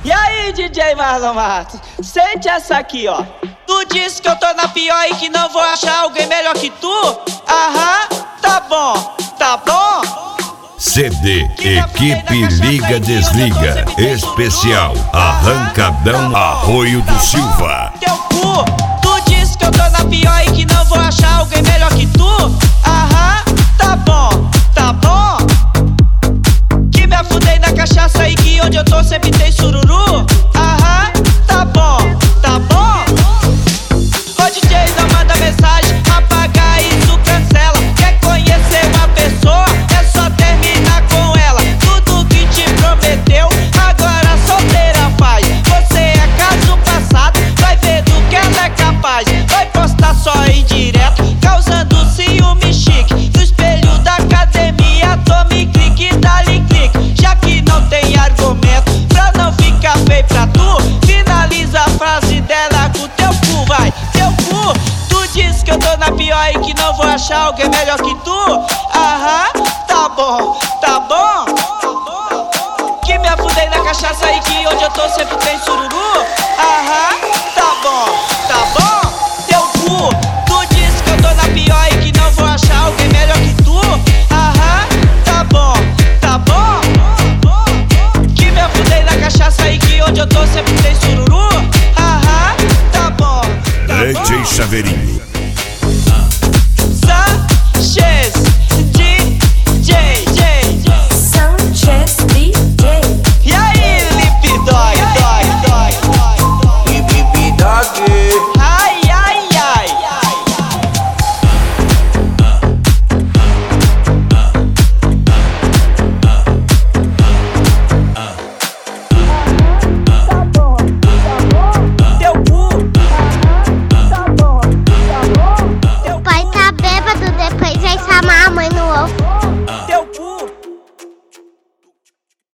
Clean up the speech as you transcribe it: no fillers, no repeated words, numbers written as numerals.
E aí, DJ Marlon Matos, sente essa aqui, ó. Tu disse que eu tô na pior e que não vou achar alguém melhor que tu? Aham, tá bom, tá bom. CD Equipe Liga Desliga Especial Arrancadão Arroio do Silva. Teu cu, tu disse que eu tô na pior e que não vou achar alguém melhor que tu? Aham, tá bom, tá bom. Que me afundei na cachaça e que onde eu tô sempre tem sururu? Aham, tá bom, tá bom. Ô DJ, não manda mensagem, apaga isso, cancela. Quer conhecer uma pessoa? É só terminar com ela. Tudo que te prometeu, agora solteira faz. Você é caso passado, vai ver do que ela é capaz. Vai postar só em direto, causando ciúme chique. No espelho da academia, tome clique, dá-lhe clique. Já que não tem argumento, pra não ficar feio pra tu, finaliza a frase dela com teu cu, vai. Teu cu, tu disse que eu tô na pior e que não vou achar alguém melhor que tu? Aham, tá bom, tá bom. Que me afundei na cachaça e que onde eu tô sempre tem sururu? Aham, tá bom, tá bom. Teu cu, tu disse que eu tô na pior e que não vou achar alguém melhor que tu? Aham, tá bom, tá bom. Que me afundei na cachaça e que onde eu tô sempre tem sururu? Aham, tá bom, tá bom. DJ Chaveirinho.